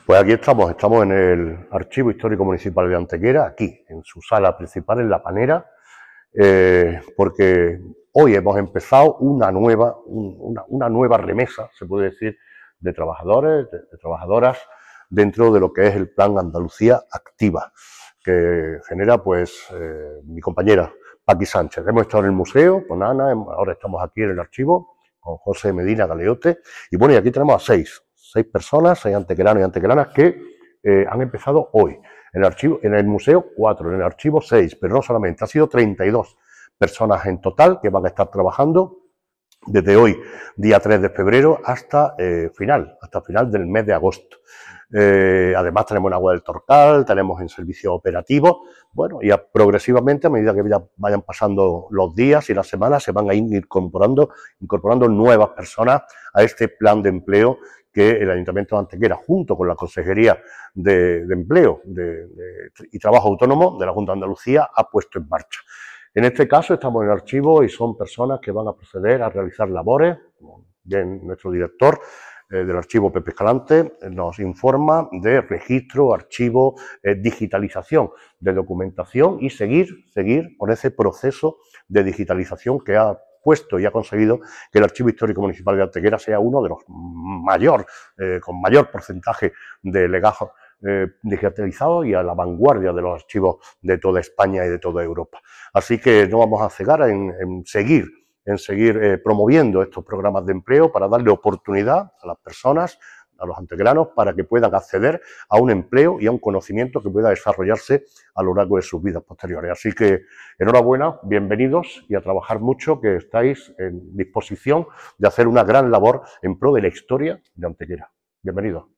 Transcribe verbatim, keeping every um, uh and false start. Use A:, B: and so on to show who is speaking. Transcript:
A: Pues aquí estamos, estamos en el Archivo Histórico Municipal de Antequera, aquí, en su sala principal, en La Panera, eh, porque hoy hemos empezado una nueva, un, una, una nueva remesa, se puede decir, de trabajadores, de, de trabajadoras, dentro de lo que es el Plan Andalucía Activa, que genera, pues, eh, mi compañera Paqui Sánchez. Hemos estado en el museo con Ana, ahora estamos aquí en el archivo, con José Medina Galeote, y bueno, y aquí tenemos a seis, seis personas, seis antequeranos y antequeranas que eh, han empezado hoy. En el archivo, en el museo cuatro, en el archivo seis, pero no solamente, ha sido treinta y dos personas en total que van a estar trabajando desde hoy, día tres de febrero, hasta eh, final, hasta final del mes de agosto. Eh, además tenemos en Agua del Torcal, tenemos en servicio operativo, bueno, y a, progresivamente, a medida que ya vayan pasando los días y las semanas, se van a ir incorporando, incorporando nuevas personas a este plan de empleo que el Ayuntamiento de Antequera, junto con la Consejería de, de Empleo de, de, y Trabajo Autónomo de la Junta de Andalucía, ha puesto en marcha. En este caso estamos en el archivo y son personas que van a proceder a realizar labores, como bien nuestro director eh, del archivo, Pepe Escalante, nos informa de registro, archivo, eh, digitalización de documentación y seguir, seguir con ese proceso de digitalización que ha puesto y ha conseguido que el Archivo Histórico Municipal de Antequera sea uno de los mayor, eh, con mayor porcentaje de legajos Eh, digitalizado y a la vanguardia de los archivos de toda España y de toda Europa. Así que no vamos a cegar en, en seguir, en seguir eh, promoviendo estos programas de empleo para darle oportunidad a las personas, a los antequeranos, para que puedan acceder a un empleo y a un conocimiento que pueda desarrollarse a lo largo de sus vidas posteriores. Así que enhorabuena, bienvenidos y a trabajar mucho, que estáis en disposición de hacer una gran labor en pro de la historia de Antequera. Bienvenidos.